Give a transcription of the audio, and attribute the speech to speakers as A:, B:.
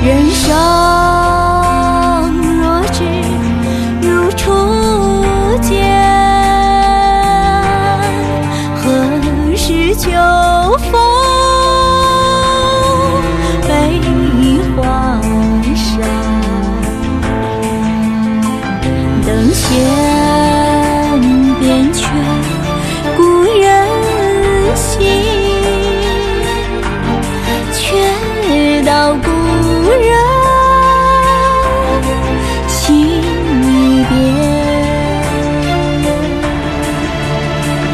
A: 人生若只如初见，何事秋风悲黄山？等闲